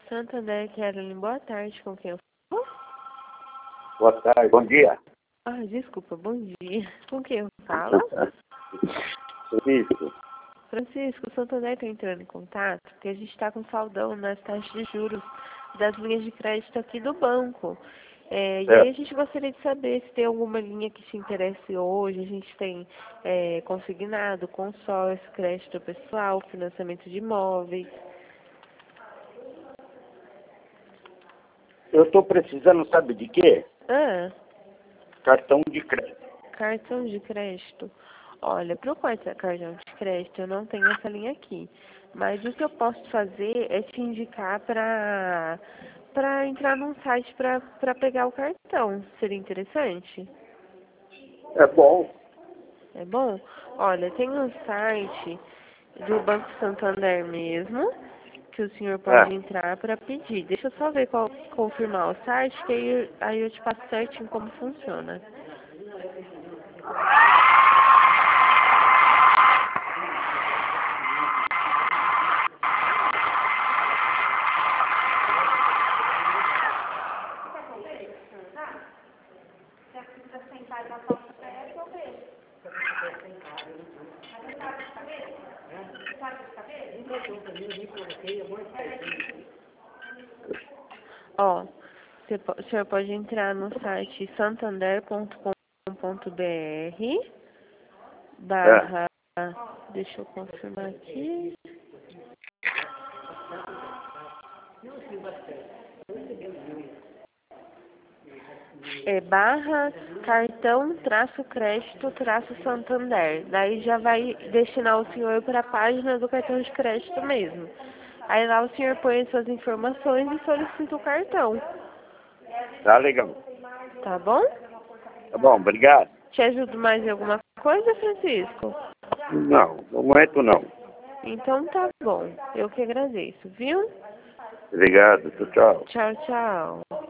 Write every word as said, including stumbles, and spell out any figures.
Santander, Kelly, boa tarde, com quem eu falo? Boa tarde, bom dia. Ah, desculpa, bom dia. Com quem eu falo? Francisco. Francisco, o Santander está entrando em contato, porque a gente está com saldão nas taxas de juros das linhas de crédito aqui do banco. É, e aí É, a gente gostaria de saber se tem alguma linha que te interesse hoje. A gente tem é, consignado, consórcio, crédito pessoal, financiamento de imóveis. eu estou precisando, sabe de quê? Ah, Cartão de crédito. cartão de crédito. Olha, para o cartão de crédito eu não tenho essa linha aqui. Mas o que eu posso fazer é te indicar para para entrar num site para para pegar o cartão. Seria interessante? É bom. É bom? Olha, tem um site do Banco Santander mesmo, que o senhor pode É. entrar para pedir. Deixa eu só ver qual, confirmar o site, que aí, aí eu te passo certinho como funciona. Ó, você po- o senhor pode entrar no site santander ponto com ponto br É. barra, deixa eu confirmar aqui, é barra cartão traço crédito traço Santander. Daí já vai destinar o senhor para a página do cartão de crédito mesmo. Aí lá o senhor põe as suas informações e solicita o cartão, Tá legal. tá bom? Tá bom, obrigado. Te ajudo mais em alguma coisa, Francisco? Não, no momento não. Então tá bom. Eu que agradeço, viu? Obrigado, tchau, tchau. Tchau, tchau.